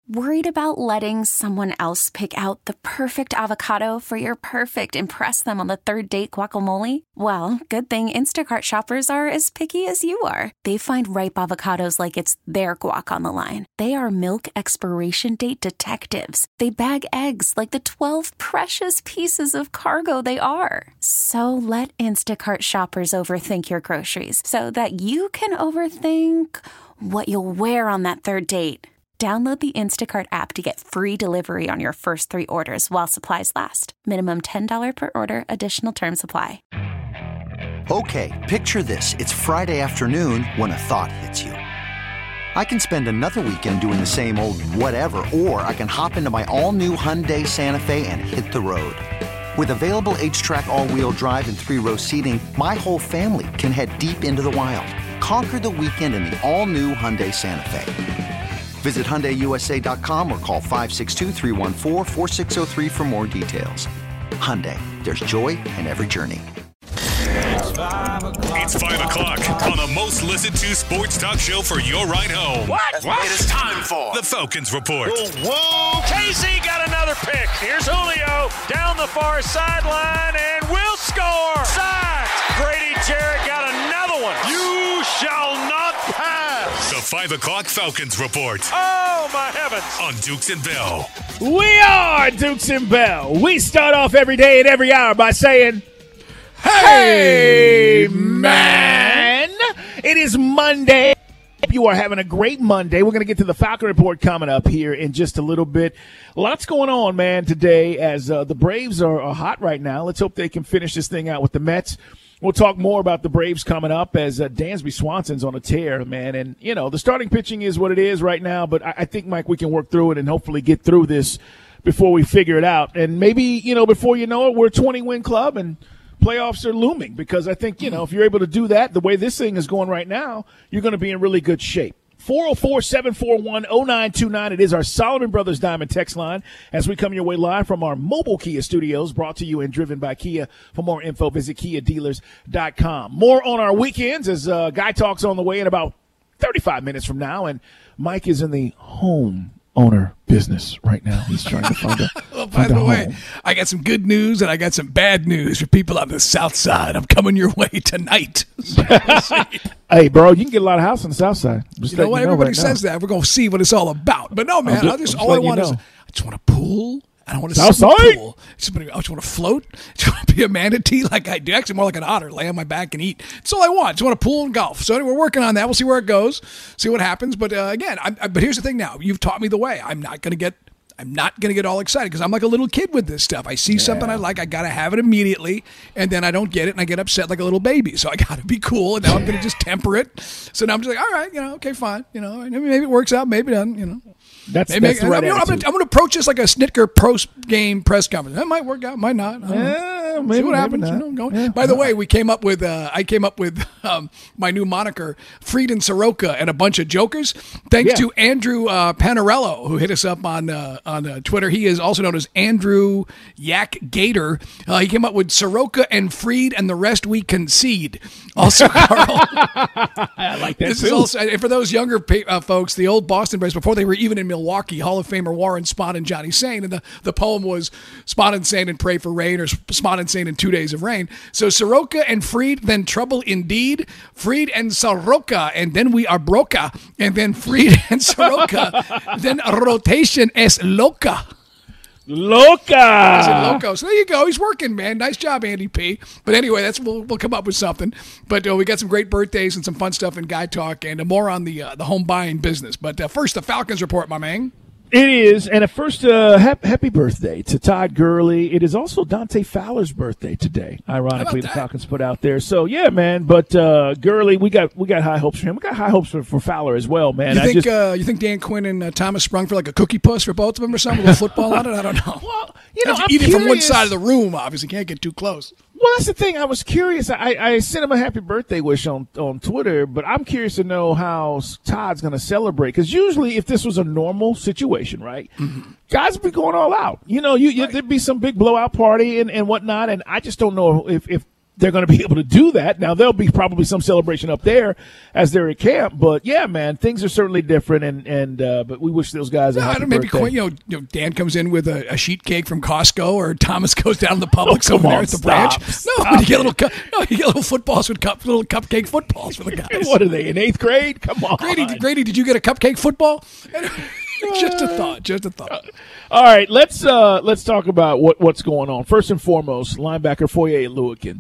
Worried about letting someone else pick out the perfect avocado for your perfect impress them on the third date guacamole? Well, good thing Instacart shoppers are as picky as you are. They find ripe avocados like it's their guac on the line. They are milk expiration date detectives. They bag eggs like the 12 precious pieces of cargo they are. So let Instacart shoppers overthink your groceries so that you can overthink what you'll wear on that third date. Download the Instacart app to get free delivery on your first 3 orders while supplies last. Minimum $10 per order. Additional terms apply. Okay, picture this. It's Friday afternoon when a thought hits you. I can spend another weekend doing the same old whatever, or I can hop into my all-new Hyundai Santa Fe and hit the road. With available H-Track all-wheel drive and 3-row seating, my whole family can head deep into the wild. Conquer the weekend in the all-new Hyundai Santa Fe. Visit HyundaiUSA.com or call 562-314-4603 for more details. Hyundai, there's joy in every journey. It's 5 o'clock on the most listened to sports talk show for your ride home. What? It is time for the Falcons Report. Whoa. KC got another pick. Here's Julio down the far sideline and will score. Sacked. Grady Jarrett got another one. You shall not pass. The 5 o'clock Falcons Report. Oh, my heavens. On Dukes and Bell. We are Dukes and Bell. We start off every day and every hour by saying, hey, man. It is Monday. Hope you are having a great Monday. We're going to get to the Falcon Report coming up here in just a little bit. Lots going on, man, today as the Braves are hot right now. Let's hope they can finish this thing out with the Mets. We'll talk more about the Braves coming up as Dansby Swanson's on a tear, man. And, you know, the starting pitching is what it is right now. But I think, Mike, we can work through it and hopefully get through this before we figure it out. And maybe, you know, before you know it, we're a 20-win club and playoffs are looming. Because I think, you know, if you're able to do that the way this thing is going right now, you're going to be in really good shape. 404-741-0929. It is our Solomon Brothers Diamond text line as we come your way live from our mobile Kia studios, brought to you and driven by Kia. For more info, visit KiaDealers.com. More on our weekends as Guy Talk's on the way in about 35 minutes from now. And Mike is in the home owner business right now. He's trying to find a Well, by the way, I got some good news and I got some bad news for people on the south side. I'm coming your way tonight. Hey, bro, you can get a lot of house on the south side. You know what? Everybody says that. We're going to see what it's all about. But no, man, I just want to pool. I don't want to sit in the pool. I just want to float. I just want to be a manatee like I do. Actually, more like an otter. Lay on my back and eat. That's all I want. I just want to pool and golf. So anyway, we're working on that. We'll see where it goes. See what happens. But again, but here's the thing now. You've taught me the way. I'm not going to get all excited because I'm like a little kid with this stuff. I see something I like, I got to have it immediately, and then I don't get it, and I get upset like a little baby. So I got to be cool, and now I'm going to just temper it. So now I'm just like, all right, okay, fine. Maybe it works out, maybe it doesn't, That's the right attitude. I'm going to approach this like a Snitker post-game press conference. That might work out, might not. See what happens. By the way, I came up with my new moniker, Freed and Soroka and a bunch of jokers. Thanks to Andrew Panarello, who hit us up on Twitter. He is also known as Andrew Yak Gator. He came up with Soroka and Freed and the rest we concede. Also, Carl. I like that This too. is also, and for those younger folks, the old Boston Braves, before they were even in Milwaukee, Hall of Famer Warren Spahn and Johnny Sane, and the poem was Spahn and Sane and Pray for Rain, or Spahn and Sane and 2 Days of Rain. So Soroka and Freed, then trouble indeed. Freed and Soroka, and then we are broca, and then Freed and Soroka, then rotation es loca. Loca. So there you go. He's working, man. Nice job, Andy P. But anyway, we'll come up with something. But we got some great birthdays and some fun stuff in Guy Talk, and more on the home buying business. But first, the Falcons Report, my man. It is, and at first, happy birthday to Todd Gurley. It is also Dante Fowler's birthday today. Ironically, the Falcons put out there. So yeah, man. But Gurley, we got high hopes for him. We got high hopes for Fowler as well, man. You think Dan Quinn and Thomas sprung for like a cookie puss for both of them or something with a football on it? I don't know. Well, I'm eating from one side of the room. Obviously, can't get too close. Well, that's the thing. I was curious. I sent him a happy birthday wish on Twitter, but I'm curious to know how Todd's going to celebrate. Because usually if this was a normal situation, right, guys would be going all out. There'd be some big blowout party and whatnot, and I just don't know if they're going to be able to do that. Now, there'll be probably some celebration up there as they're at camp. But, yeah, man, things are certainly different. But we wish those guys a happy birthday. Dan comes in with a sheet cake from Costco, or Thomas goes down to the Publix over there at the branch. You get little footballs with little cupcake footballs for the guys. What are they, in 8th grade? Come on. Grady, did you get a cupcake football? Just a thought. All right, let's talk about what's going on. First and foremost, linebacker Foye Oluokun.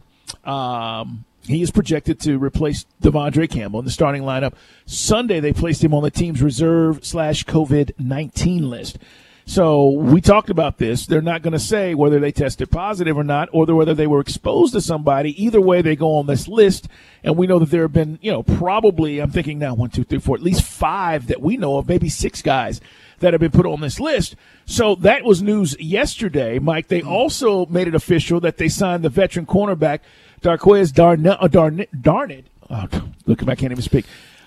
He is projected to replace Devondre Campbell in the starting lineup. Sunday, they placed him on the team's reserve/COVID-19 list. So we talked about this. They're not going to say whether they tested positive or not, or whether they were exposed to somebody. Either way, they go on this list. And we know that there have been, probably, I'm thinking now 1, 2, 3, 4, at least 5 that we know of, maybe 6 guys that have been put on this list. So that was news yesterday, Mike. They also made it official that they signed the veteran cornerback, Darquez Darned. Oh, look, I can't even speak.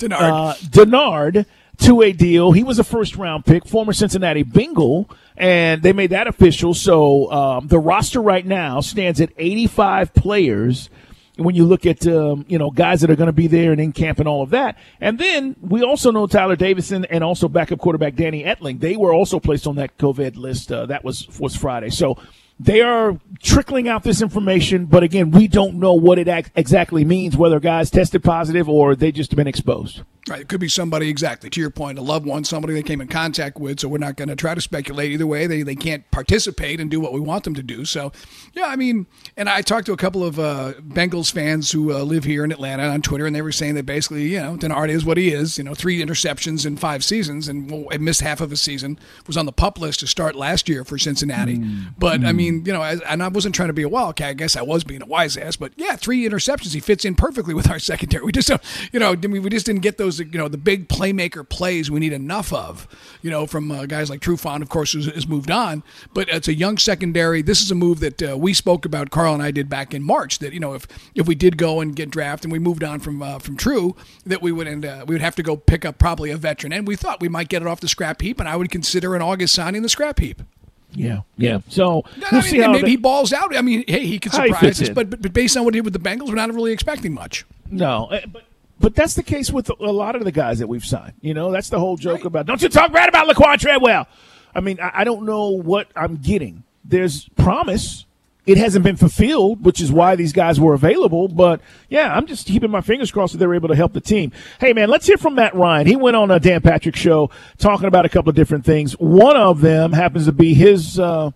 Denard. To a deal. He was a first-round pick, former Cincinnati Bengal, and they made that official. So the roster right now stands at 85 players when you look at, guys that are going to be there and in camp and all of that. And then we also know Tyler Davison and also backup quarterback Danny Etling. They were also placed on that COVID list. That was Friday. So they are trickling out this information, but again, we don't know what it exactly means, whether guys tested positive or they just have been exposed. Right. It could be somebody, exactly, to your point, a loved one, somebody they came in contact with, so we're not going to try to speculate either way. They can't participate and do what we want them to do. So, yeah, I mean, and I talked to a couple of Bengals fans who live here in Atlanta on Twitter, and they were saying that basically, Denard is what he is, 3 interceptions in 5 seasons, and missed half of a season, was on the PUP list to start last year for Cincinnati. But, I mean, and I wasn't trying to be a wildcat. I guess I was being a wise ass, but, yeah, 3 interceptions. He fits in perfectly with our secondary. We just don't, we just didn't get those, the big playmaker plays we need enough of, from guys like Trufant, of course, has moved on. But it's a young secondary. This is a move that we spoke about, Carl and I did back in March, that, if we did go and get drafted and we moved on from True, that we would have to go pick up probably a veteran. And we thought we might get it off the scrap heap, and I would consider an August signing the scrap heap. Yeah. So maybe he balls out. I mean, hey, he could surprise us. But based on what he did with the Bengals, we're not really expecting much. No, But that's the case with a lot of the guys that we've signed. That's the whole joke about, don't you talk bad about Laquan Treadwell. I mean, I don't know what I'm getting. There's promise. It hasn't been fulfilled, which is why these guys were available. But, yeah, I'm just keeping my fingers crossed that they're able to help the team. Hey, man, let's hear from Matt Ryan. He went on a Dan Patrick show talking about a couple of different things. One of them happens to be his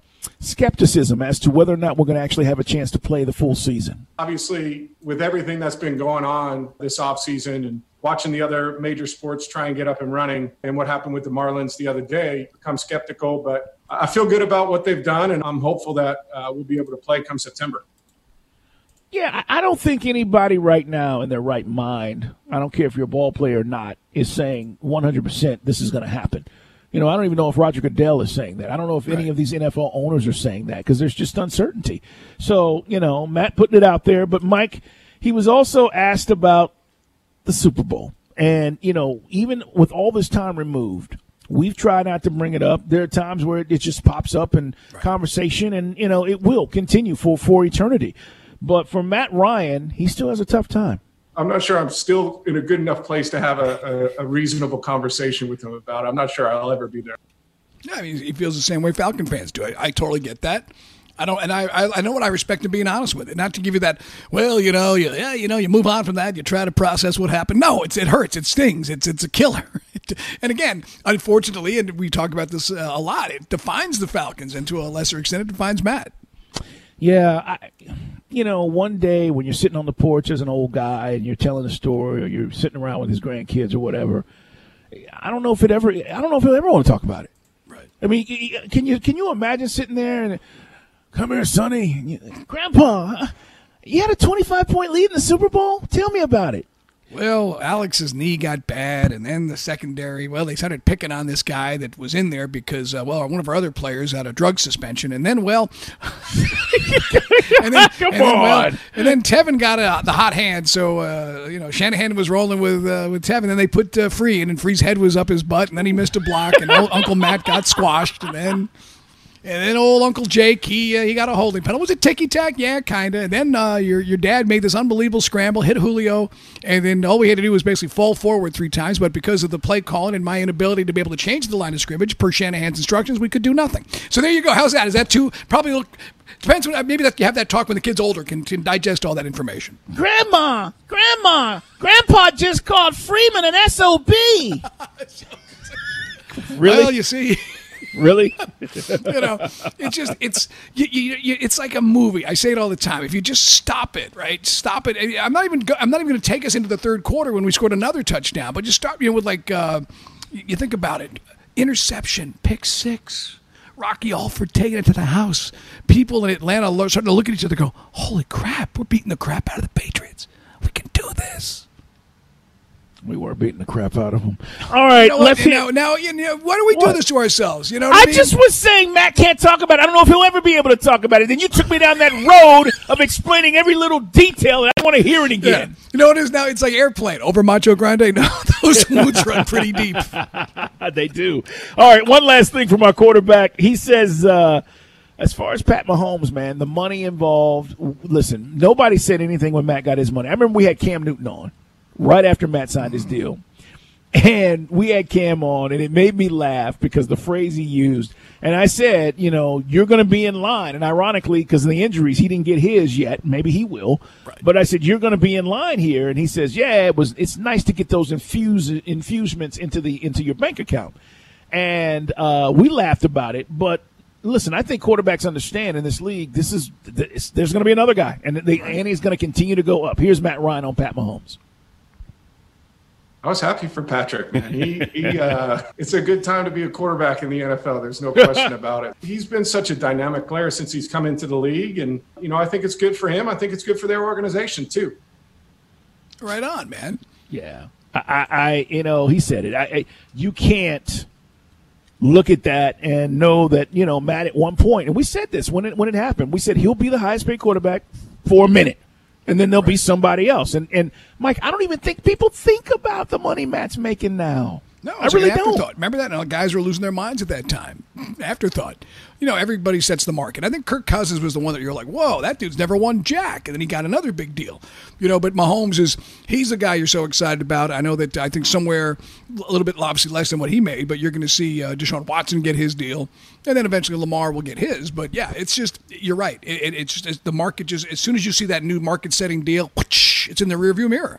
skepticism as to whether or not we're going to actually have a chance to play the full season. Obviously, with everything that's been going on this offseason and watching the other major sports try and get up and running and what happened with the Marlins the other day, become skeptical. But I feel good about what they've done, and I'm hopeful that we'll be able to play come September. Yeah, I don't think anybody right now in their right mind, I don't care if you're a ball player or not, is saying 100% this is going to happen. I don't even know if Roger Goodell is saying that. I don't know if any of these NFL owners are saying that because there's just uncertainty. So, Matt putting it out there. But, Mike, he was also asked about the Super Bowl. And, even with all this time removed, we've tried not to bring it up. There are times where it just pops up in conversation, and, it will continue for eternity. But for Matt Ryan, he still has a tough time. I'm not sure I'm still in a good enough place to have a reasonable conversation with him about it. I'm not sure I'll ever be there. Yeah, I mean, he feels the same way Falcon fans do. I totally get that. I don't, and I know what I respect in being honest with it. Not to give you that, well, you move on from that. You try to process what happened. No, it hurts. It stings. It's a killer. And again, unfortunately, and we talk about this a lot, it defines the Falcons, and to a lesser extent, it defines Matt. Yeah, one day when you're sitting on the porch as an old guy and you're telling a story, or you're sitting around with his grandkids or whatever, I don't know if he'll ever want to talk about it. Right. I mean, can you imagine sitting there and, come here, Sonny, Grandpa, you had a 25-point lead in the Super Bowl? Tell me about it. Well, Alex's knee got bad, and then the secondary, they started picking on this guy that was in there because, one of our other players had a drug suspension. And then, and then Tevin got the hot hand. So, Shanahan was rolling with Tevin, and they put Free, and then Free's head was up his butt, and then he missed a block, and Uncle Matt got squashed, and then... And then old Uncle Jake, he got a holding penalty. Was it ticky-tack? Yeah, kind of. And then your dad made this unbelievable scramble, hit Julio, and then all we had to do was basically fall forward 3 times. But because of the play calling and my inability to be able to change the line of scrimmage per Shanahan's instructions, we could do nothing. So there you go. How's that? Is that too? Probably depends. Maybe that you have that talk when the kid's older, can digest all that information. Grandma, Grandpa just called Freeman an SOB. Really? Well, you see. Really? It's like a movie. I say it all the time. If you just stop it, right? Stop it. I'm not even going to take us into the third quarter when we scored another touchdown, but just start, with you think about it. Interception, pick 6. Rocky Alford taking it to the house. People in Atlanta starting to look at each other and go, holy crap, we're beating the crap out of the Patriots. We can do this. We were beating the crap out of them. All right, let's hear. Now, why do we do this to ourselves? You know what I mean? just was saying Matt can't talk about it. I don't know if he'll ever be able to talk about it. Then you took me down that road of explaining every little detail, and I want to hear it again. Yeah. You know what it is now? It's like Airplane over Macho Grande. No, those roots run pretty deep. They do. All right, one last thing from our quarterback. He says, as far as Pat Mahomes, man, the money involved, listen, nobody said anything when Matt got his money. I remember we had Cam Newton on right after Matt signed his deal. And we had Cam on, and it made me laugh because the phrase he used. And I said, you're going to be in line. And ironically, because of the injuries, he didn't get his yet. Maybe he will. Right. But I said, you're going to be in line here. And he says, yeah, it's nice to get those infusements into your bank account. And we laughed about it. But listen, I think quarterbacks understand in this league, there's going to be another guy. And he's going to continue to go up. Here's Matt Ryan on Pat Mahomes. I was happy for Patrick, man. It's a good time to be a quarterback in the NFL. There's no question about it. He's been such a dynamic player since he's come into the league. And, I think it's good for him. I think it's good for their organization, too. Right on, man. Yeah. He said it. You can't look at that and know that, Matt at one point, and we said this when it happened, we said he'll be the highest paid quarterback for a minute. And then there'll be somebody else. And Mike, I don't even think people think about the money Matt's making now. No, I really don't. Remember that? Guys were losing their minds at that time. Afterthought. Everybody sets the market. I think Kirk Cousins was the one that you're like, whoa, that dude's never won jack. And then he got another big deal. But Mahomes he's the guy you're so excited about. I know that I think somewhere a little bit obviously less than what he made, but you're going to see Deshaun Watson get his deal. And then eventually Lamar will get his. But yeah, it's just, you're right. It's just the market as soon as you see that new market setting deal, it's in the rearview mirror.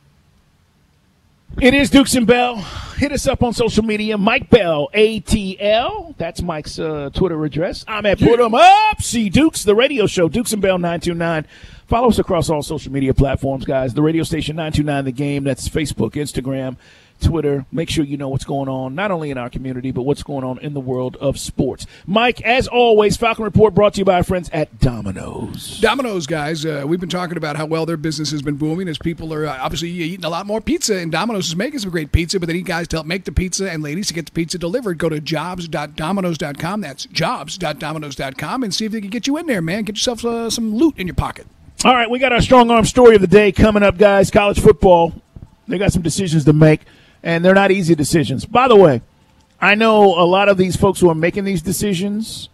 It is Dukes and Bell. Hit us up on social media. Mike Bell, ATL. That's Mike's Twitter address. I'm at Put 'em Up. See Dukes, the radio show, Dukes and Bell 929. Follow us across all social media platforms, guys. The radio station 929 The Game. That's Facebook, Instagram, Twitter. Make sure you know what's going on, not only in our community, but what's going on in the world of sports. Mike, as always, Falcon Report brought to you by our friends at Domino's. Domino's, guys. We've been talking about how well their business has been booming as people are obviously eating a lot more pizza, and Domino's is making some great pizza, but they need guys to help make the pizza and ladies to get the pizza delivered. Go to jobs.domino's.com. That's jobs.domino's.com and see if they can get you in there, man. Get yourself some loot in your pocket. All right, we got our strong arm story of the day coming up, guys. College football, they got some decisions to make. And they're not easy decisions. By the way, I know a lot of these folks who are making these decisions,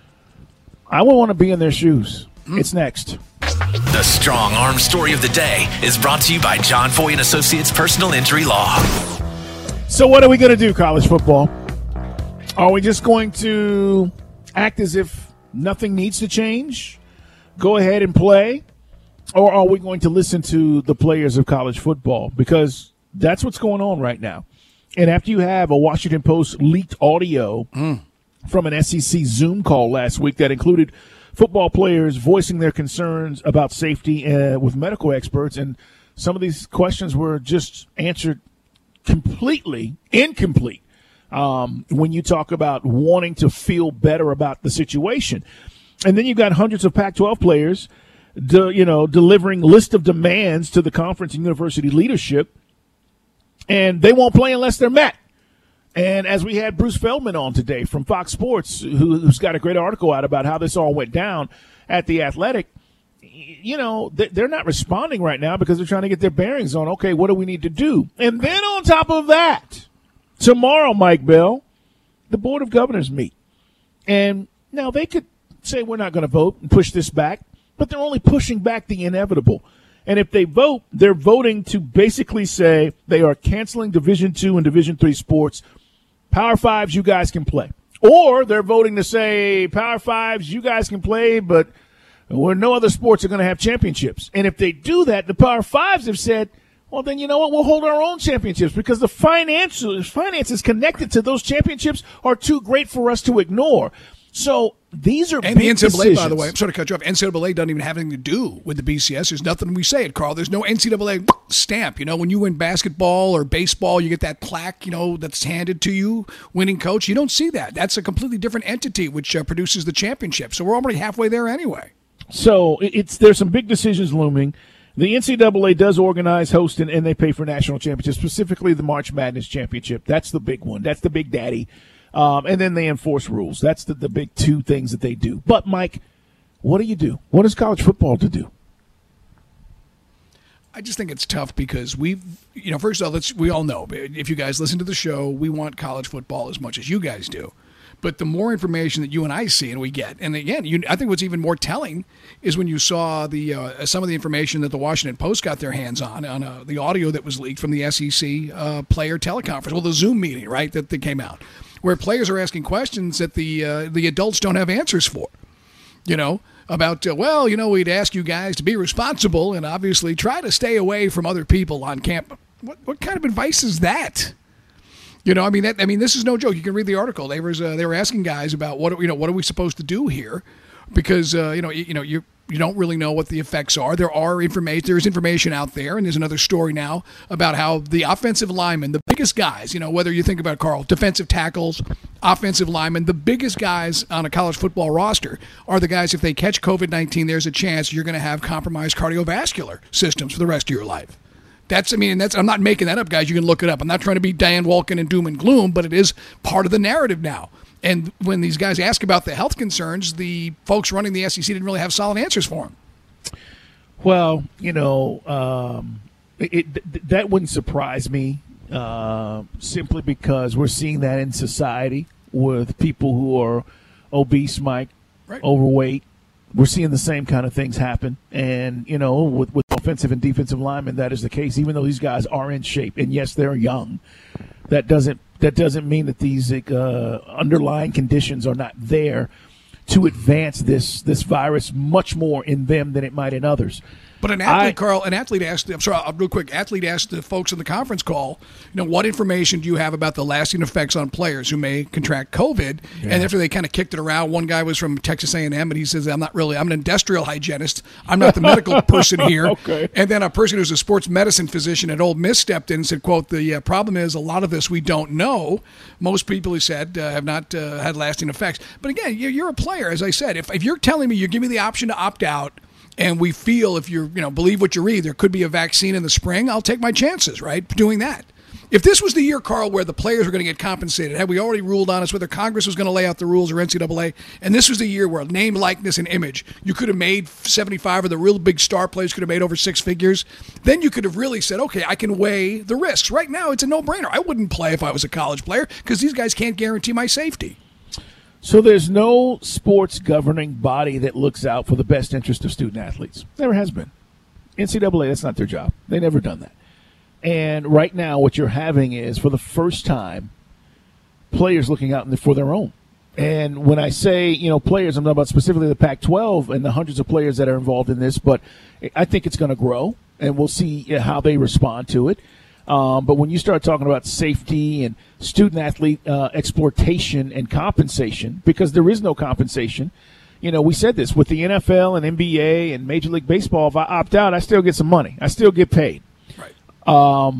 I would want to be in their shoes. It's next. The Strong Arm Story of the Day is brought to you by John Foy & Associates Personal Injury Law. So what are we going to do, college football? Are we just going to act as if nothing needs to change? Go ahead and play? Or are we going to listen to the players of college football? Because that's what's going on right now. And after you have a Washington Post leaked audio from an SEC Zoom call last week that included football players voicing their concerns about safety with medical experts, and some of these questions were just answered completely incomplete when you talk about wanting to feel better about the situation. And then you've got hundreds of Pac-12 players, delivering list of demands to the conference and university leadership, and they won't play unless they're met. And as we had Bruce Feldman on today from Fox Sports, who's got a great article out about how this all went down at The Athletic, they're not responding right now because they're trying to get their bearings on, okay, what do we need to do? And then on top of that, tomorrow, Mike Bell, the Board of Governors meet. And Now, they could say we're not going to vote and push this back, but they're only pushing back the inevitable. And if they vote, they're voting to basically say they are canceling Division II and Division III sports. Power Fives, you guys can play. Or they're voting to say, Power Fives, you guys can play, but where no other sports are going to have championships. And if they do that, the Power Fives have said, well, then you know what? We'll hold our own championships because the finances connected to those championships are too great for us to ignore. So these are and big the NCAA, decisions. by the way, I'm sorry to cut you off. NCAA doesn't even have anything to do with the BCS. There's nothing we say it, Carl. There's no NCAA stamp. You know, when you win basketball or baseball, you get that plaque, you know, that's handed to you, winning coach. You don't see that. That's a completely different entity which produces the championship. So we're already halfway there anyway. So there's some big decisions looming. The NCAA does organize, host, and they pay for national championships, specifically the March Madness championship. That's the big one. That's the big daddy. And then they enforce rules. That's the big two things that they do. But, Mike, what do you do? What is college football to do? I just think it's tough because first of all, we all know, if you guys listen to the show, we want college football as much as you guys do. But the more information that you and I see and we get, and again, I think what's even more telling is when you saw some of the information that the Washington Post got their hands on the audio that was leaked from the SEC player teleconference, well, the Zoom meeting, right, that came out, where players are asking questions that the adults don't have answers for, you know, about, we'd ask you guys to be responsible and obviously try to stay away from other people on campus. What kind of advice is that? You know, this is no joke. You can read the article. They were asking guys about what are we supposed to do here, because you don't really know what the effects are. There's information out there, and there's another story now about how the offensive linemen, the biggest guys, you know, whether you think about, Carl, defensive tackles, offensive linemen, the biggest guys on a college football roster are the guys, if they catch COVID-19, there's a chance you're going to have compromised cardiovascular systems for the rest of your life. I'm not making that up, guys. You can look it up. I'm not trying to be Dan Wolken and doom and gloom, but it is part of the narrative now. And when these guys ask about the health concerns, the folks running the SEC didn't really have solid answers for them. Well, that wouldn't surprise me, simply because we're seeing that in society with people who are obese, Mike, right, overweight. We're seeing the same kind of things happen. And, you know, with offensive and defensive linemen, that is the case, even though these guys are in shape. And, yes, they're young. That doesn't mean that these underlying conditions are not there to advance this virus much more in them than it might in others. But an athlete asked the folks in the conference call, what information do you have about the lasting effects on players who may contract COVID? Yeah. And after they kind of kicked it around, one guy was from Texas A&M, and he says, I'm an industrial hygienist. I'm not the medical person here. Okay. And then a person who's a sports medicine physician at Ole Miss stepped in and said, quote, the problem is a lot of this we don't know. Most people, he said, have not had lasting effects. But again, you're a player, as I said. If you're telling me you give me the option to opt out, and we feel if you believe what you read, there could be a vaccine in the spring, I'll take my chances, right, doing that. If this was the year, Carl, where the players were going to get compensated, had we already ruled on us whether Congress was going to lay out the rules or NCAA, and this was the year where name, likeness, and image, you could have made 75 of the real big star players could have made over six figures, then you could have really said, okay, I can weigh the risks. Right now, it's a no-brainer. I wouldn't play if I was a college player because these guys can't guarantee my safety. So there's no sports governing body that looks out for the best interest of student athletes. Never has been. NCAA, that's not their job. They've never done that. And right now what you're having is, for the first time, players looking out for their own. And when I say, players, I'm talking about specifically the Pac-12 and the hundreds of players that are involved in this, but I think it's going to grow, and we'll see how they respond to it. But when you start talking about safety and student-athlete exploitation and compensation, because there is no compensation, we said this, with the NFL and NBA and Major League Baseball, if I opt out, I still get some money. I still get paid. Right.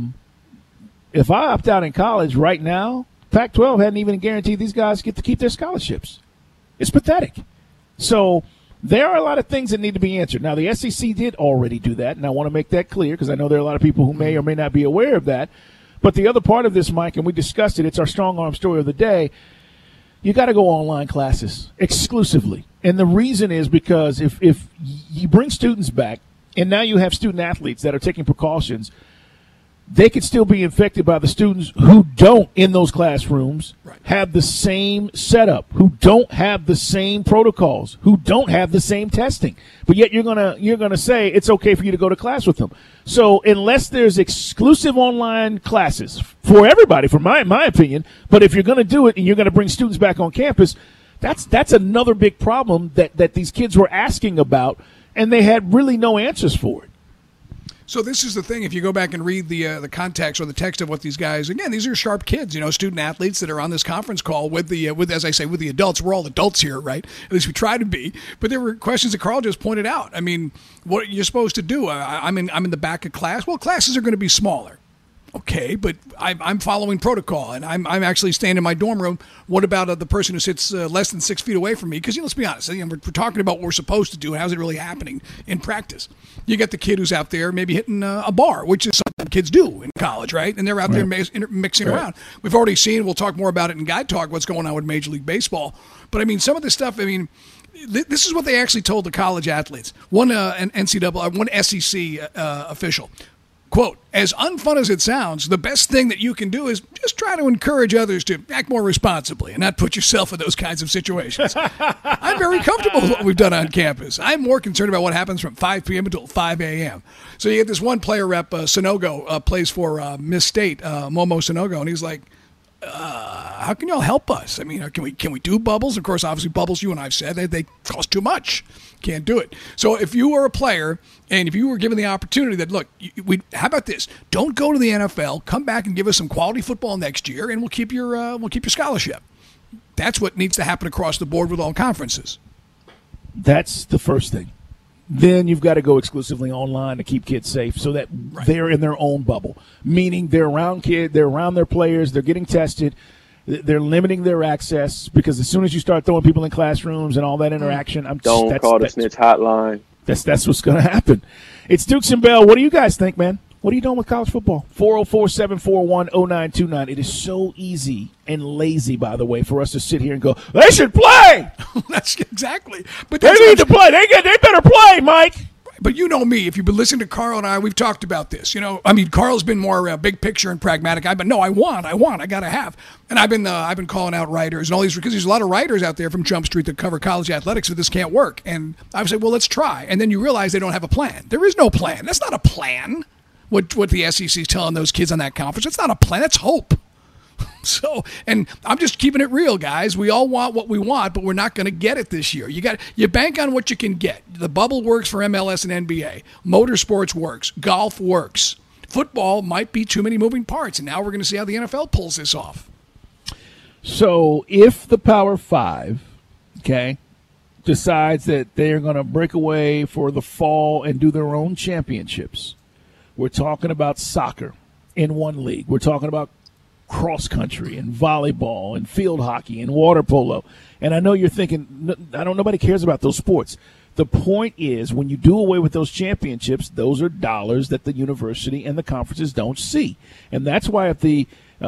If I opt out in college right now, Pac-12 hadn't even guaranteed these guys get to keep their scholarships. It's pathetic. So there are a lot of things that need to be answered. Now, the SEC did already do that, and I want to make that clear because I know there are a lot of people who may or may not be aware of that. But the other part of this, Mike, and we discussed it, it's our strong arm story of the day, you got to go online classes exclusively. And the reason is because if you bring students back and now you have student athletes that are taking precautions, they could still be infected by the students who don't, in those classrooms, have the same setup, who don't have the same protocols, who don't have the same testing. But yet you're gonna say it's okay for you to go to class with them. So unless there's exclusive online classes for everybody, for my opinion, but if you're going to do it and you're going to bring students back on campus, that's another big problem that these kids were asking about, and they had really no answers for it. So this is the thing. If you go back and read the context or the text of what these guys, again, these are sharp kids, student athletes that are on this conference call with as I say, with the adults. We're all adults here, right? At least we try to be. But there were questions that Carl just pointed out. I mean, what you're supposed to do? I'm in the back of class. Well, classes are going to be smaller. Okay, but I'm following protocol, and I'm actually staying in my dorm room. What about the person who sits less than 6 feet away from me? Because let's be honest, we're talking about what we're supposed to do. How's it really happening in practice? You get the kid who's out there maybe hitting a bar, which is something kids do in college, right? And they're out there mixing around. We've already seen, we'll talk more about it in Guide Talk, what's going on with Major League Baseball. But, I mean, some of this stuff, this is what they actually told the college athletes. One SEC official. Quote, as unfun as it sounds, the best thing that you can do is just try to encourage others to act more responsibly and not put yourself in those kinds of situations. I'm very comfortable with what we've done on campus. I'm more concerned about what happens from 5 p.m. until 5 a.m. So you get this one player rep, Sonogo, plays for Miss State, Momo Sonogo, and he's like, how can y'all help us? I mean, can we do bubbles? Of course, obviously, bubbles, you and I have said, they cost too much. Can't do it. So if you were a player and if you were given the opportunity that, look, how about this? Don't go to the NFL. Come back and give us some quality football next year, and we'll keep your scholarship. That's what needs to happen across the board with all conferences. That's the first thing. Then you've got to go exclusively online to keep kids safe so that they're in their own bubble, meaning they're around they're around their players, they're getting tested, they're limiting their access, because as soon as you start throwing people in classrooms and all that interaction, don't call the snitch hotline. That's what's going to happen. It's Dukes and Bell. What do you guys think, man? What are you doing with college football? 404-741-0929. It is so easy and lazy, by the way, for us to sit here and go, they should play. That's exactly. But they need to play. They better play, Mike. But you know me. If you've been listening to Carl and I, we've talked about this. Carl's been more big picture and pragmatic. I got to have. And I've been calling out writers and all these, because there's a lot of writers out there from Jump Street that cover college athletics, so this can't work. And I've said, well, let's try. And then you realize they don't have a plan. There is no plan. That's not a plan. What the SEC is telling those kids on that conference, it's not a plan. That's hope. So, and I'm just keeping it real, guys. We all want what we want, but we're not going to get it this year. You bank on what you can get. The bubble works for MLS and NBA. Motorsports works. Golf works. Football might be too many moving parts, and now we're going to see how the NFL pulls this off. So, if the Power Five, decides that they're going to break away for the fall and do their own championships, we're talking about soccer in one league. We're talking about cross country and volleyball and field hockey and water polo. And I know you're thinking, nobody cares about those sports. The point is, when you do away with those championships, those are dollars that the university and the conferences don't see. And that's why if the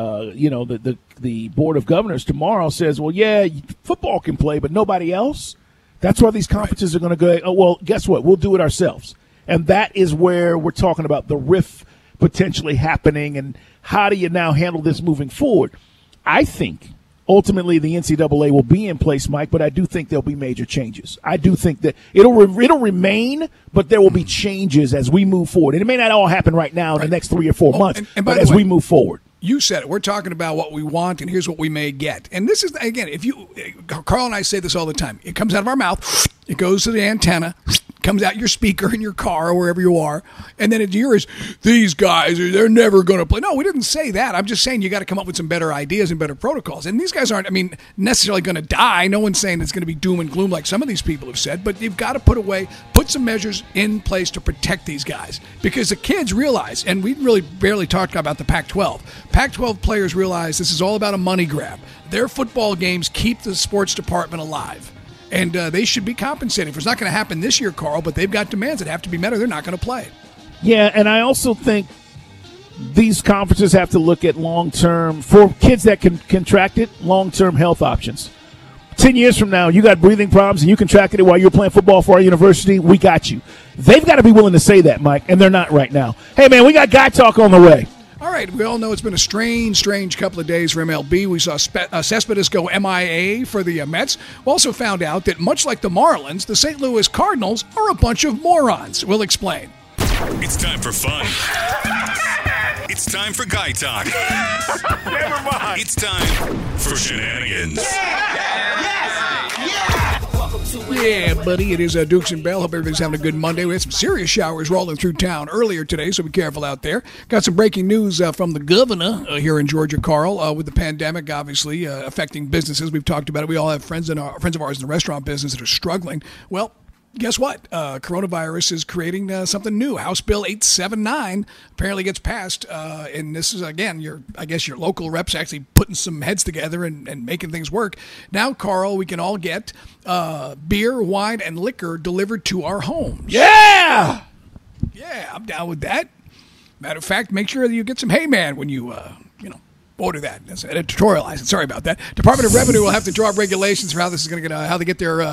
Board of Governors tomorrow says, well, yeah, football can play, but nobody else, that's why these conferences are going to go, oh, well, guess what? We'll do it ourselves. And that is where we're talking about the rift potentially happening, and how do you now handle this moving forward? I think ultimately the NCAA will be in place, Mike, but I do think there'll be major changes. I do think that it'll remain, but there will be changes as we move forward. And it may not all happen right now in the next 3 or 4 months, but as we move forward. You said it. We're talking about what we want, and here's what we may get. And this is, again, Carl and I say this all the time. It comes out of our mouth. It goes to the antenna. Comes out your speaker in your car or wherever you are, and then it's yours. These guys, they're never going to play. No, we didn't say that. I'm just saying you got to come up with some better ideas and better protocols. And these guys aren't, necessarily going to die. No one's saying it's going to be doom and gloom like some of these people have said, but you've got to put some measures in place to protect these guys, because the kids realize, and we really barely talked about the Pac-12. Pac-12 players realize this is all about a money grab. Their football games keep the sports department alive. And they should be compensated. It's not going to happen this year, Carl, but they've got demands that have to be met or they're not going to play. Yeah, and I also think these conferences have to look at long-term, for kids that can contract it, long-term health options. 10 years from now, you got breathing problems and you contracted it while you were playing football for our university, we got you. They've got to be willing to say that, Mike, and they're not right now. Hey, man, we got Guy Talk on the way. All right, we all know it's been a strange couple of days for MLB. We saw Cespedes go MIA for the Mets. We also found out that much like the Marlins, the St. Louis Cardinals are a bunch of morons. We'll explain. It's time for fun. It's time for guy talk. Never mind. It's time for shenanigans. Yeah, buddy, it is Dukes and Bell. Hope everybody's having a good Monday. We had some serious showers rolling through town earlier today, so be careful out there. Got some breaking news from the governor here in Georgia, Carl, with the pandemic obviously affecting businesses. We've talked about it. We all have friends of ours in the restaurant business that are struggling. Well, guess what? Coronavirus is creating something new. House Bill 879 apparently gets passed, and this is, again, your local reps actually putting some heads together and making things work. Now, Carl, we can all get beer, wine, and liquor delivered to our homes. Yeah! Yeah, I'm down with that. Matter of fact, make sure that you get some Hey Man when you, order that. That's editorialized. Sorry about that. Department of Revenue will have to draw up regulations for how this is going to get, how they get their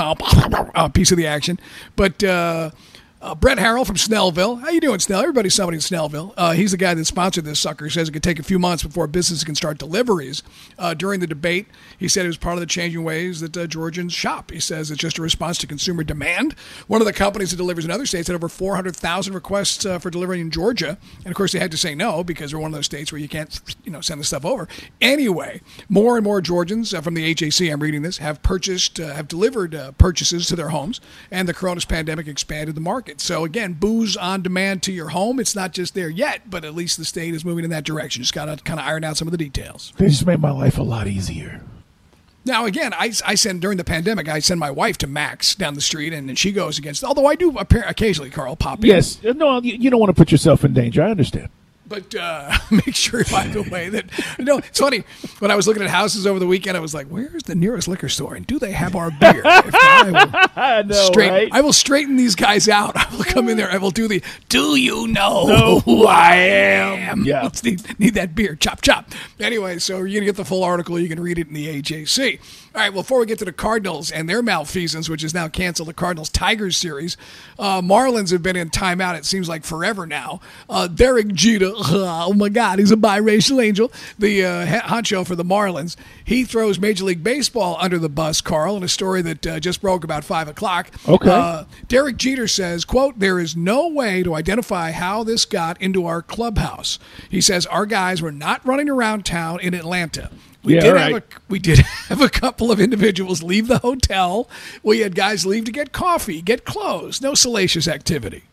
chomp piece of the action. But Brett Harrell from Snellville. How you doing, Snell? Everybody's somebody in Snellville. He's the guy that sponsored this sucker. He says it could take a few months before businesses can start deliveries. During the debate, he said it was part of the changing ways that Georgians shop. He says it's just a response to consumer demand. One of the companies that delivers in other states had over 400,000 requests for delivery in Georgia. And, of course, they had to say no because they're one of those states where you can't, send the stuff over. Anyway, more and more Georgians from the HAC, I'm reading this, have delivered purchases to their homes, and the coronavirus pandemic expanded the market. So, again, booze on demand to your home. It's not just there yet, but at least the state is moving in that direction. Just got to kind of iron out some of the details. They just made my life a lot easier. Now, again, I send, during the pandemic, I send my wife to Max down the street, and she goes against, although I do occasionally, Carl, pop in. Yes. No, you don't want to put yourself in danger. I understand. But make sure, by the way, that, it's funny. When I was looking at houses over the weekend, I was like, where's the nearest liquor store? And do they have our beer? If not, I will straighten these guys out. I will come in there. I will do you know who I am? Yeah. Let's need that beer. Chop, chop. Anyway, so you're going to get the full article. You can read it in the AJC. All right, well, before we get to the Cardinals and their malfeasance, which is now canceled, the Cardinals-Tigers series, Marlins have been in timeout, it seems like forever now. Derek Jeter, oh my God, he's a biracial angel, the honcho for the Marlins. He throws Major League Baseball under the bus, Carl, in a story that just broke about 5 o'clock. Okay. Derek Jeter says, quote, "There is no way to identify how this got into our clubhouse." He says, "Our guys were not running around town in Atlanta. We did have a couple of individuals leave the hotel. We had guys leave to get coffee, get clothes. No salacious activity."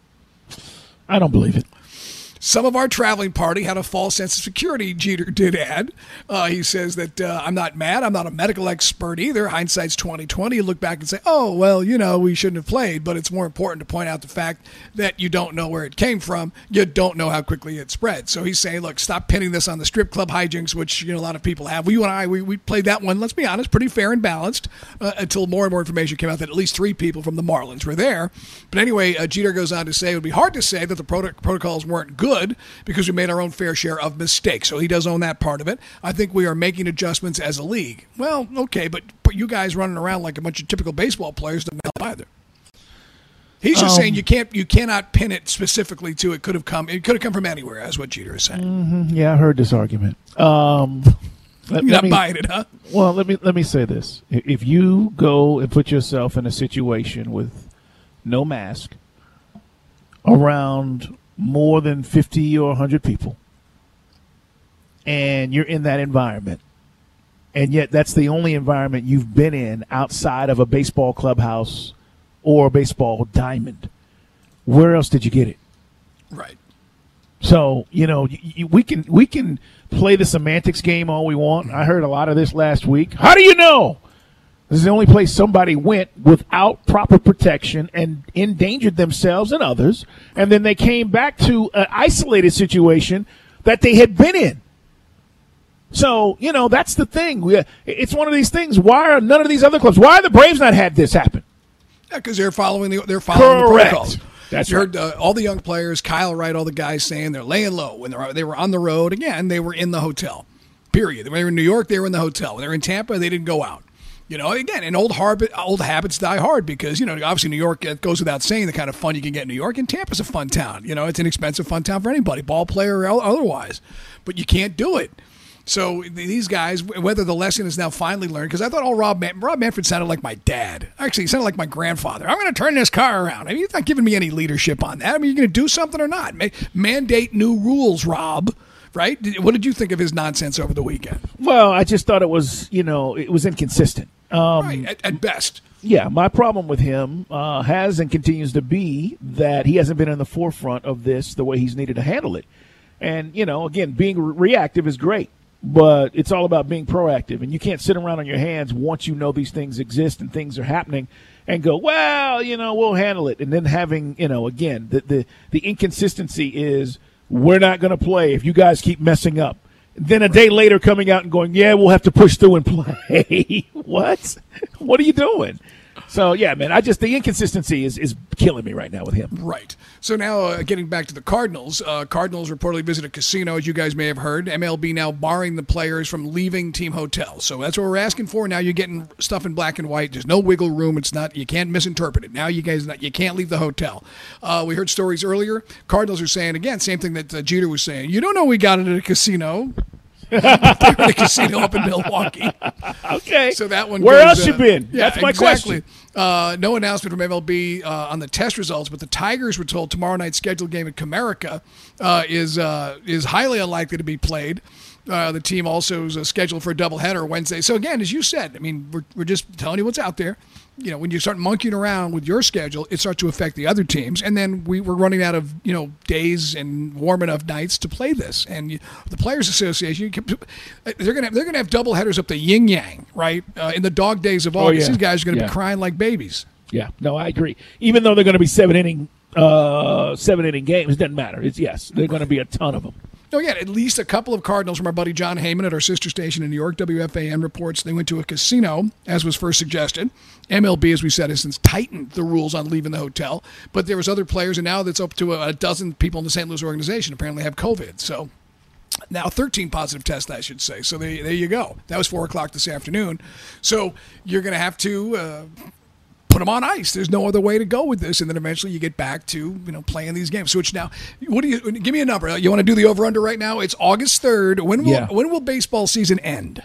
I don't believe it. Some of our traveling party had a false sense of security, Jeter did add. He says that, "I'm not mad. I'm not a medical expert either. Hindsight's 20/20. You look back and say, oh, well, we shouldn't have played. But it's more important to point out the fact that you don't know where it came from. You don't know how quickly it spread." So he's saying, look, stop pinning this on the strip club hijinks, which a lot of people have. You and I, we played that one, let's be honest, pretty fair and balanced until more and more information came out that at least 3 people from the Marlins were there. But anyway, Jeter goes on to say it would be hard to say that the protocols weren't good because we made our own fair share of mistakes. So he does own that part of it. I think we are making adjustments as a league. Well, okay, but you guys running around like a bunch of typical baseball players don't help either. He's just saying you cannot pin it specifically to it could have come from anywhere, as what Jeter is saying. Mm-hmm. Yeah, I heard this argument. You're not buying it, huh? Well, let me say this. If you go and put yourself in a situation with no mask around more than 50 or 100 people, and you're in that environment, and yet that's the only environment you've been in outside of a baseball clubhouse or a baseball diamond, where else did you get it? Right. So, we can play the semantics game all we want. I heard a lot of this last week. How do you know? This is the only place somebody went without proper protection and endangered themselves and others, and then they came back to an isolated situation that they had been in. So, that's the thing. It's one of these things. Why are none of these other clubs? Why are the Braves not had this happen? Yeah, because they're following the protocols. That's you right. heard all the young players, Kyle Wright, all the guys saying they're laying low. When they were on the road, again, they were in the hotel, period. When they were in New York, they were in the hotel. When they were in Tampa, they didn't go out. Again, and old habits die hard because, obviously New York, it goes without saying the kind of fun you can get in New York, and Tampa's a fun town. It's an expensive fun town for anybody, ball player or otherwise. But you can't do it. So these guys, whether the lesson is now finally learned, because I thought Rob Manfred sounded like my dad. Actually, he sounded like my grandfather. I'm going to turn this car around. I mean, he's not giving me any leadership on that. I mean, you're going to do something or not. Mandate new rules, Rob. Right? What did you think of his nonsense over the weekend? Well, I just thought it was, it was inconsistent. Right, at best. Yeah, my problem with him has and continues to be that he hasn't been in the forefront of this the way he's needed to handle it. And, again, being reactive is great, but it's all about being proactive. And you can't sit around on your hands once you know these things exist and things are happening and go, well, we'll handle it. And then having, again, the inconsistency is we're not going to play if you guys keep messing up. Then a day later coming out and going, yeah, we'll have to push through and play. What? What are you doing? So, yeah, man, the inconsistency is killing me right now with him. Right. So now getting back to the Cardinals. Cardinals reportedly visit a casino, as you guys may have heard. MLB now barring the players from leaving team hotels. So that's what we're asking for. Now you're getting stuff in black and white. There's no wiggle room. You can't misinterpret it. Now you can't leave the hotel. We heard stories earlier. Cardinals are saying, again, same thing that Jeter was saying. You don't know we got it at a casino. They were at a casino up in Milwaukee. Okay. So that one Where goes, else you been? Yeah, that's my exactly. question. No announcement from MLB on the test results, but the Tigers were told tomorrow night's scheduled game at Comerica is highly unlikely to be played. The team also is scheduled for a doubleheader Wednesday. So again, as you said, I mean, we're just telling you what's out there. When you start monkeying around with your schedule, it starts to affect the other teams. And then we're running out of, days and warm enough nights to play this. And the Players Association, they're going to have doubleheaders up the yin-yang, right? In the dog days of August, these guys are going to be crying like babies. Yeah, no, I agree. Even though they're going to be seven-inning games, it doesn't matter. They're going to be a ton of them. No, yeah, at least a couple of Cardinals from our buddy John Heyman at our sister station in New York, WFAN, reports they went to a casino, as was first suggested. MLB, as we said, has since tightened the rules on leaving the hotel. But there was other players, and now that's up to a dozen people in the St. Louis organization apparently have COVID. So now 13 positive tests, I should say. So there you go. That was 4 o'clock this afternoon. So you're going to have to put them on ice. There's no other way to go with this, and then eventually you get back to playing these games. Which now, give me a number? You want to do the over/under right now? It's August 3rd. When will baseball season end?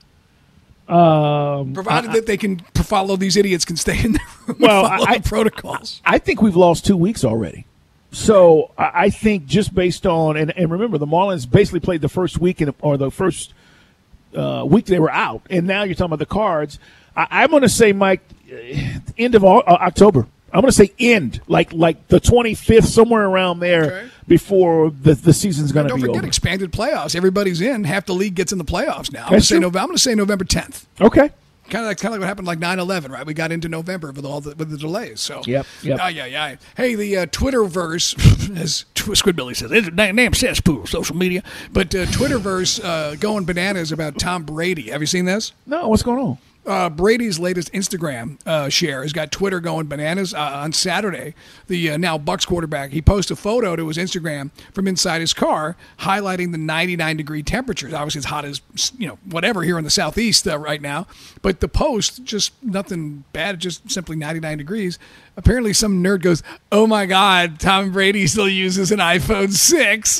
Provided that they can follow, these idiots can stay in their room and follow the protocols. I think we've lost 2 weeks already. So I think just based on and remember the Marlins basically played the first week or the first week they were out, and now you're talking about the Cards. I'm going to say, Mike, end of October. I'm going to say end, like the 25th, somewhere around there, before the season's going to be over. Don't forget expanded playoffs. Everybody's in. Half the league gets in the playoffs now. I'm going to say November 10th. Okay. Kind of like what happened like 9/11, right? We got into November with the delays. So yep. Yeah. Hey, the Twitterverse, as Squidbilly says, it's a damn cesspool, social media. But Twitterverse going bananas about Tom Brady. Have you seen this? No. What's going on? Brady's latest Instagram share has got Twitter going bananas. On Saturday, the now Bucs quarterback, he posted a photo to his Instagram from inside his car, highlighting the 99-degree temperatures. Obviously, it's hot as whatever here in the southeast right now. But the post, just nothing bad, just simply 99 degrees. Apparently, some nerd goes, "Oh my God, Tom Brady still uses an iPhone 6."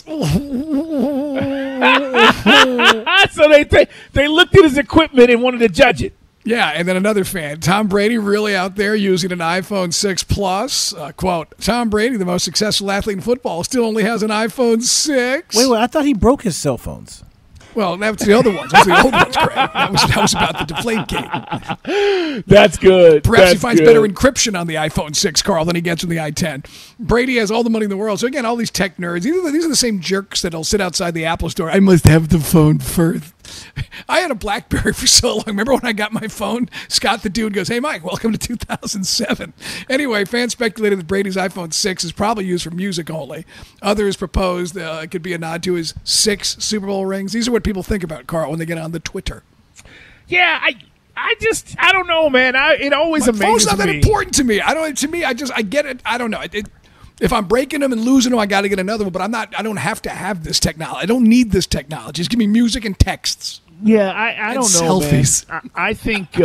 So they looked at his equipment and wanted to judge it. Yeah, and then another fan, Tom Brady really out there using an iPhone 6 Plus. Quote, Tom Brady, the most successful athlete in football, still only has an iPhone 6. Wait, I thought he broke his cell phones. Well, that's the other ones. That's the old ones, Craig. That was about the Deflategate. That's good. Perhaps he finds better encryption on the iPhone 6, Carl, than he gets on the i10. Brady has all the money in the world. So, again, all these tech nerds, these are the same jerks that'll sit outside the Apple store. I must have the phone first. I had a BlackBerry for so long. Remember when I got my phone? Scott the dude goes, "Hey, Mike, welcome to 2007. Anyway, fans speculated that Brady's iPhone 6 is probably used for music only. Others proposed it could be a nod to his 6 Super Bowl rings. These are what people think about, Carl, when they get on the Twitter. Yeah, I don't know, man. It always amazes me. My phone's not that important to me. I get it. I don't know. If I'm breaking them and losing them, I got to get another one. But I don't have to have this technology. I don't need this technology. Just give me music and texts. Yeah, I don't know, selfies. Man. I think,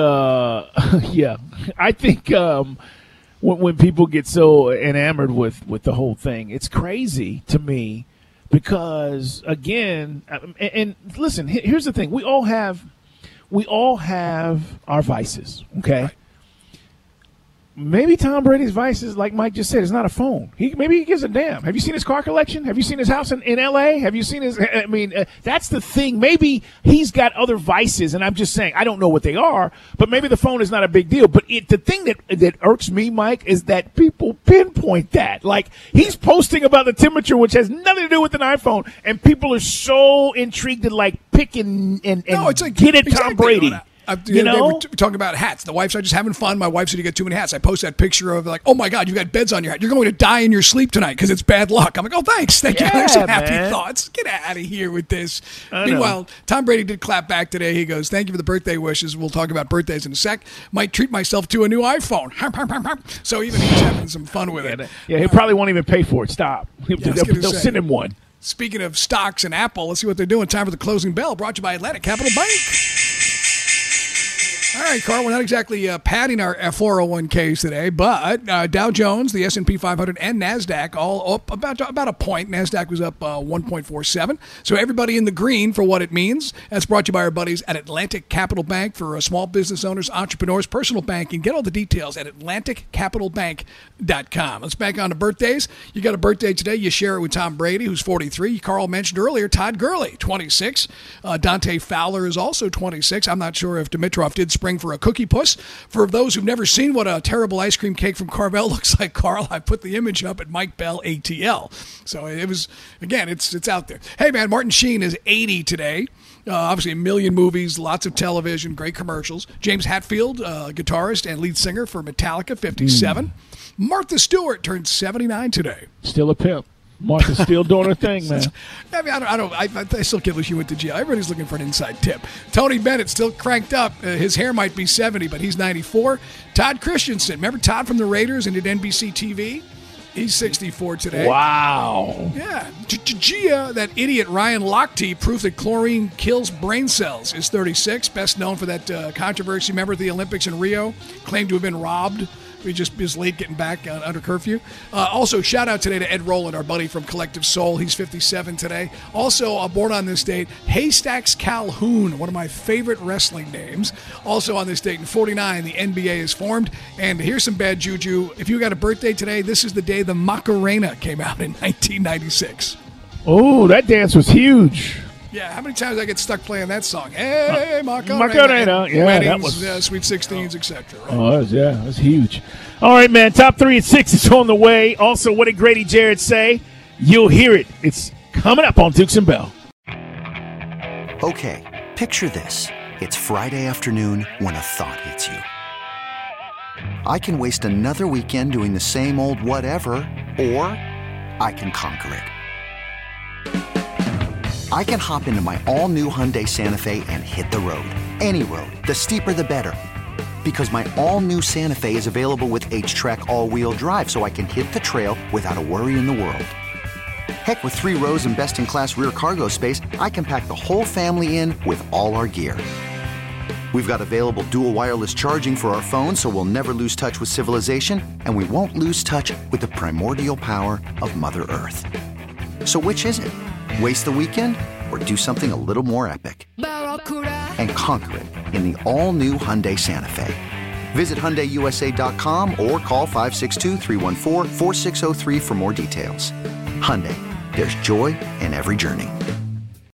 I think when people get so enamored with the whole thing, it's crazy to me because, again, and listen, here's the thing. We all have our vices, okay? Right. Maybe Tom Brady's vices, like Mike just said, is not a phone. Maybe he gives a damn. Have you seen his car collection? Have you seen his house in L.A.? Have you seen his – I mean, that's the thing. Maybe he's got other vices, and I'm just saying I don't know what they are, but maybe the phone is not a big deal. But the thing that irks me, Mike, is that people pinpoint that. Like, he's posting about the temperature, which has nothing to do with an iPhone, and people are so intrigued to, like, pick and it's like, get at Tom Brady. They were talking about hats. The wife's just having fun. My wife said you get too many hats. I post that picture of like, oh my God, you got beds on your hat. You're going to die in your sleep tonight because it's bad luck. I'm like, oh, thanks. Thank you. There's some happy thoughts. Get out of here with this. Meanwhile, Tom Brady did clap back today. He goes, thank you for the birthday wishes. We'll talk about birthdays in a sec. Might treat myself to a new iPhone. So even he's having some fun with it. Yeah, he probably won't even pay for it. Stop. They'll send him one. Speaking of stocks and Apple, let's see what they're doing. Time for the closing bell, brought to you by Atlantic Capital Bank. All right, Carl, we're not exactly padding our 401ks today, but Dow Jones, the S&P 500, and NASDAQ all up about a point. NASDAQ was up 1.47. So everybody in the green for what it means. That's brought to you by our buddies at Atlantic Capital Bank for small business owners, entrepreneurs, personal banking. Get all the details at AtlanticCapitalBank.com. Let's back on to birthdays. You got a birthday today. You share it with Tom Brady, who's 43. Carl mentioned earlier Todd Gurley, 26. Dante Fowler is also 26. I'm not sure if Dimitrov did spring for a cookie puss. For those who've never seen what a terrible ice cream cake from Carvel looks like, Carl, I put the image up at Mike Bell ATL. So it was, again, it's out there. Hey, man, Martin Sheen is 80 today. Obviously, a million movies, lots of television, great commercials. James Hetfield, guitarist and lead singer for Metallica, 57. Martha Stewart turned 79 today. Still a pimp. Martha's still doing her thing, man. I mean, I still can't believe she went to jail. Everybody's looking for an inside tip. Tony Bennett still cranked up. His hair might be 70, but he's 94. Todd Christensen, remember Todd from the Raiders and did NBC TV? He's 64 today. Wow. Yeah. Gia, that idiot Ryan Lochte, proof that chlorine kills brain cells, is 36. Best known for that controversy. Remember at the Olympics in Rio? Claimed to have been robbed. He just is late getting back under curfew. Also, shout out today to Ed Rowland, our buddy from Collective Soul. He's 57 today. Also, born on this date, Haystacks Calhoun, one of my favorite wrestling names. Also on this date in 49, the NBA is formed. And here's some bad juju. If you got a birthday today, this is the day the Macarena came out in 1996. Oh, that dance was huge. Yeah, how many times I get stuck playing that song? Hey, Macarena. Macarena. Yeah, weddings, that was Sweet 16s, etc. Right? Oh, it was huge. All right, man. Top 3 at 6 is on the way. Also, what did Grady Jarrett say? You'll hear it. It's coming up on Dukes and Bell. Okay, picture this. It's Friday afternoon when a thought hits you. I can waste another weekend doing the same old whatever, or I can conquer it. I can hop into my all-new Hyundai Santa Fe and hit the road. Any road. The steeper, the better. Because my all-new Santa Fe is available with H-Track all-wheel drive, so I can hit the trail without a worry in the world. Heck, with 3 rows and best-in-class rear cargo space, I can pack the whole family in with all our gear. We've got available dual wireless charging for our phones, so we'll never lose touch with civilization, and we won't lose touch with the primordial power of Mother Earth. So which is it? Waste the weekend or do something a little more epic? And conquer it in the all-new Hyundai Santa Fe. Visit HyundaiUSA.com or call 562-314-4603 for more details. Hyundai, there's joy in every journey.